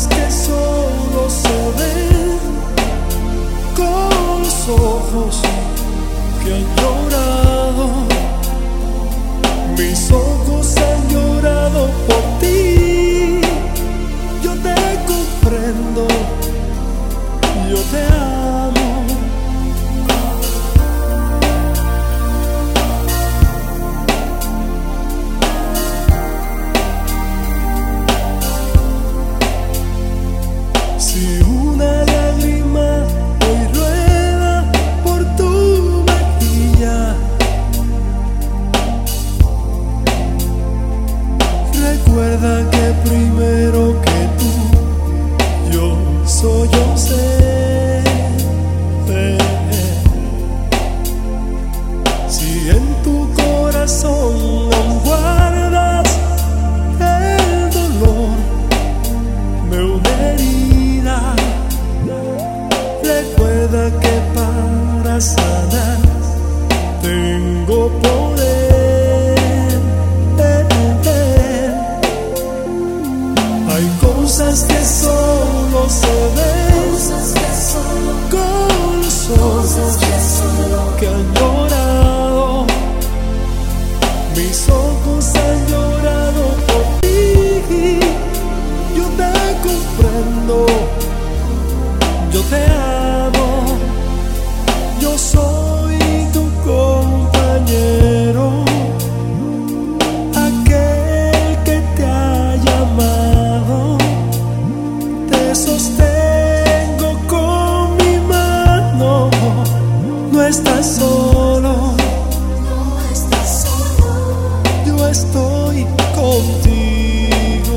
cosas que solo se ven con los ojos que han llorado. Mis ojos han llorado por ti. Yo te comprendo, yo te amo. Si una lágrima hoy rueda por tu mejilla, recuerda que primero que tú, yo soy José. Si en tu corazón aún guardas el dolor de una herida, recuerda que para sanar tengo poder. Hay cosas que solo se ven con los ojos que han llorado. Mis ojos han llorado por ti. Yo te comprendo, yo te amo. Yo soy tu compañero, aquel que te ha llamado. Te sostengo con mi mano. No estás solo, yo estoy contigo.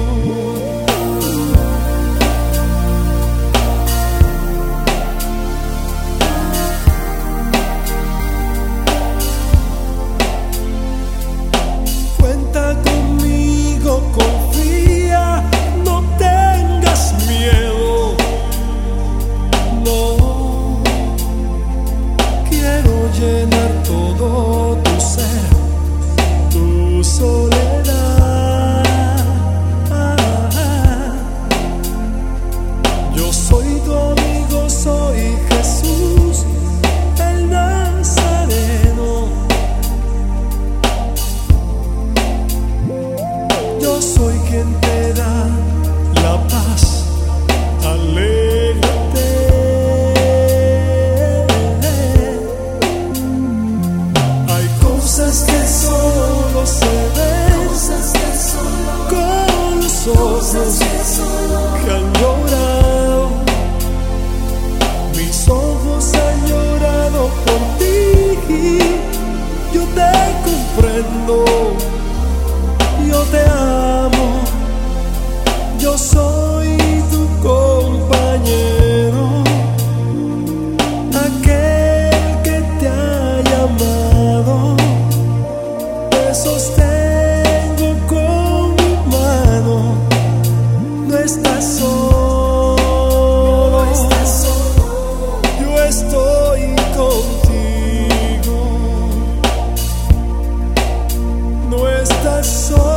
Cuenta conmigo, confía, no tengas miedo. No quiero llenar todo tu ser, tu soledad. Yo soy tu amigo, soy Jesús el Nazareno. Yo soy quien te da la paz. Alégrate. Hay cosas que solo se ven con los ojos que han llorado. Mis ojos han llorado por ti. Yo te comprendo, yo te amo. Yo soy tu compañero, aquel que te ha llamado. Te sostengo con mi mano. No estás solo, yo estoy contigo. No estás solo.